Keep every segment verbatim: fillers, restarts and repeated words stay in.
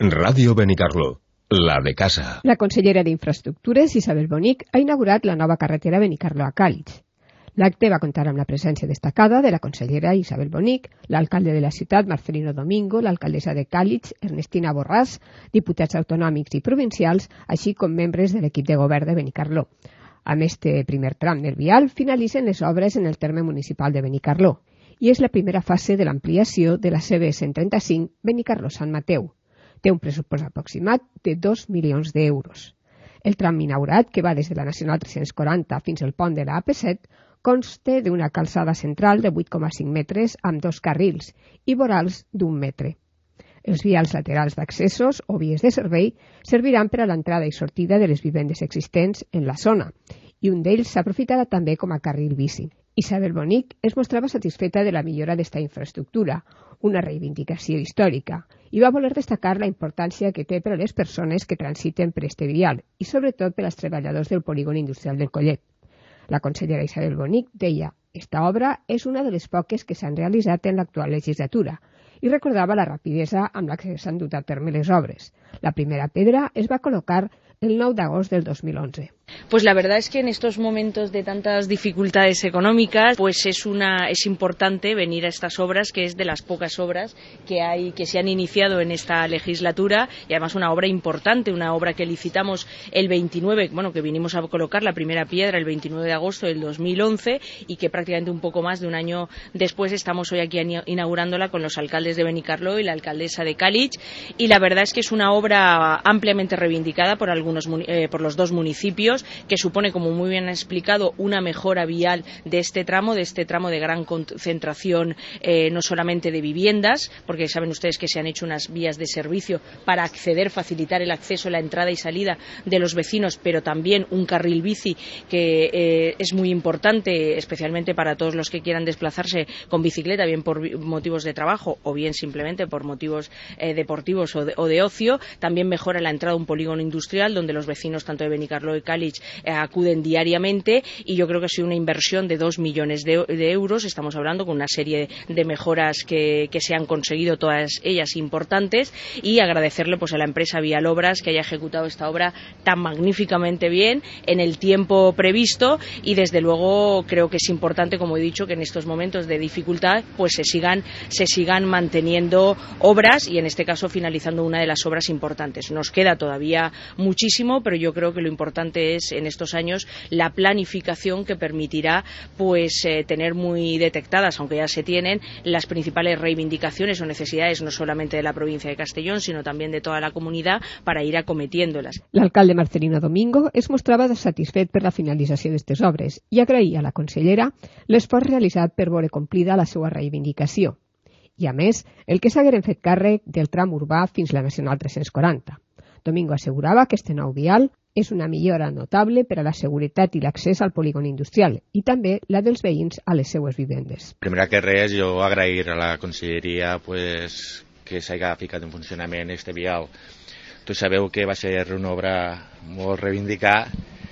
Ràdio Benicarló, la de casa. La consellera d'Infraestructures, Isabel Bonic, ha inaugurat la nova carretera Benicarló a Càlig. L'acte va comptar amb la presència destacada de la consellera Isabel Bonic, l'alcalde de la ciutat, Marcelino Domingo, l'alcaldessa de Càlig, Ernestina Borràs, diputats autonòmics i provincials, així com membres de l'equip de govern de Benicarló. Amb este primer tram del vial finalitzen les obres en el terme municipal de Benicarló i és la primera fase de l'ampliació de la C B cent trenta-cinc Benicarló-Sant Mateu. Té un pressupost aproximat de dos milions d'euros. El tram inaugurat, que va des de la Nacional tres-cents quaranta fins al pont de la A P set, consta d'una calçada central de vuit coma cinc metres amb dos carrils i vorals d'un metre. Els vials laterals d'accessos o vies de servei serviran per a l'entrada i sortida de les vivendes existents en la zona i un d'ells s'aprofitarà també com a carril bici. Isabel Bonic es mostrava satisfeta de la millora d'esta infraestructura, una reivindicació històrica, i va voler destacar la importància que té per a les persones que transiten per este vial i sobretot per als treballadors del polígon industrial del Collet. La consellera Isabel Bonic deia: «Esta obra és una de les poques que s'han realitzat en l'actual legislatura» i recordava la rapidesa amb la que s'han dut a terme les obres. La primera pedra es va col·locar el nou d'agost del dos mil onze. Pues la verdad es que en estos momentos de tantas dificultades económicas, pues es una es importante venir a estas obras, que es de las pocas obras que hay que se han iniciado en esta legislatura, y además una obra importante, una obra que licitamos el veintinueve, bueno, que vinimos a colocar la primera piedra el veintinueve de agosto del dos mil once y que prácticamente un poco más de un año después estamos hoy aquí inaugurándola con los alcaldes de Benicarló y la alcaldesa de Càlig, y la verdad es que es una obra ampliamente reivindicada por algunos eh, por los dos municipios, que supone, como muy bien ha explicado, una mejora vial de este tramo, de este tramo de gran concentración, eh, no solamente de viviendas, porque saben ustedes que se han hecho unas vías de servicio para acceder, facilitar el acceso, la entrada y salida de los vecinos, pero también un carril bici que eh, es muy importante, especialmente para todos los que quieran desplazarse con bicicleta, bien por motivos de trabajo o bien simplemente por motivos eh, deportivos o de, o de ocio. También mejora la entrada a un polígono industrial donde los vecinos tanto de Benicarló y Càlig eh, acuden diariamente, y yo creo que ha sido una inversión de dos millones de, de euros. Estamos hablando con una serie de mejoras que, que se han conseguido, todas ellas importantes, y agradecerle pues a la empresa Vialobras que haya ejecutado esta obra tan magníficamente bien en el tiempo previsto, y desde luego creo que es importante, como he dicho, que en estos momentos de dificultad pues se sigan se sigan manteniendo obras, y en este caso finalizando una de las obras importantes. Nos queda todavía muchísimo, pero yo creo que lo importante es en estos años la planificación que permitirá pues eh, tener muy detectadas, aunque ya se tienen, las principales reivindicaciones o necesidades no solamente de la provincia de Castellón, sino también de toda la comunidad, para ir acometiéndolas. L'alcalde Marcelino Domingo es mostrava satisfet per la finalització d'aquestes obres i agraïa a la consellera l'esforç realitzat per veure complida la seva reivindicació. I, a més, el que s'hagueren fet càrrec del tram urbà fins a la Nacional tres-cents quaranta. Domingo assegurava que este nou vial és una millora notable per a la seguretat i l'accés al polígon industrial i també la dels veïns a les seues vivendes. Primera que res, jo agrair a la conselleria pues, que s'hagi ficat en funcionament este vial. Tots sabeu que va ser una obra molt reivindicada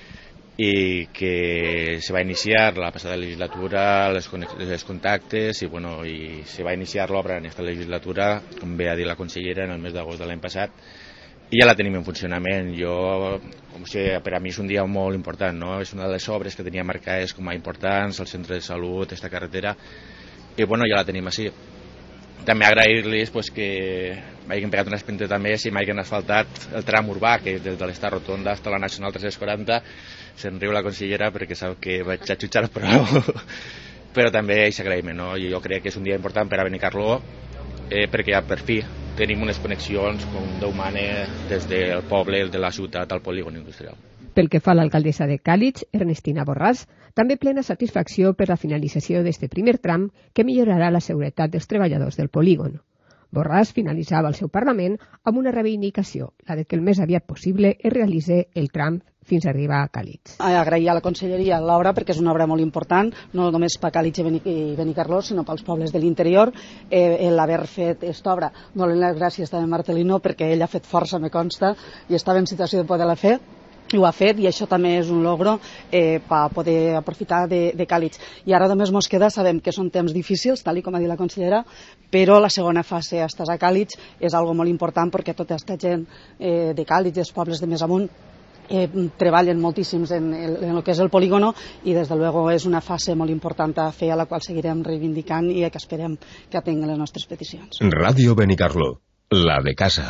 i que se va iniciar la passada legislatura, les, les contactes, i, bueno, i se va iniciar l'obra en aquesta legislatura, com bé ha dit la consellera, en el mes d'agost de l'any passat, i ja la tenim en funcionament. Jo, com sé, per a mi és un dia molt important, no? És una de les obres que tenia marcades com a importants, el centre de salut, aquesta carretera, i bueno, ja la tenim així. També agrair-los pues, que m'hagin pegat una espenta també si m'hagin asfaltat el tram urbà, que des de l'Esta Rotonda fins a la Nacional tres-cents quaranta. Se'n riu la consellera perquè sap que vaig a xutxar prou, però també és agraïment, no? I jo crec que és un dia important per a Benicarló, eh, perquè ja per fi tenim unes connexions com Déu mana des del poble de la ciutat al polígon industrial. Pel que fa a l'alcaldessa de Càlig, Ernestina Borràs, també plena satisfacció per la finalització d'este primer tram que millorarà la seguretat dels treballadors del polígon. Borràs finalitzava el seu Parlament amb una reivindicació, la de que el més aviat possible es realitzi el tram fins a arribar a Càlig. Agrair a la conselleria l'obra perquè és una obra molt important, no només per Càlig i Benicarló, sinó pels pobles de l'interior. Eh, l'haver fet aquesta obra, donar les gràcies també a Marcelino perquè ell ha fet força, me consta, i estava en situació de poder-la fer. i ho ha fet, i això també és un logro eh, per poder aprofitar de, de Càlig. I ara només ens queda, sabem que són temps difícils, tal com ha dit la consellera, però la segona fase, estàs a Càlig, és algo molt important perquè tota aquesta gent eh, de Càlig, dels pobles de més amunt, eh, treballen moltíssims en el, en el que és el polígono, i des de luego és una fase molt important a fer, a la qual seguirem reivindicant i que esperem que atenguen les nostres peticions. Ràdio Benicarló, la de casa.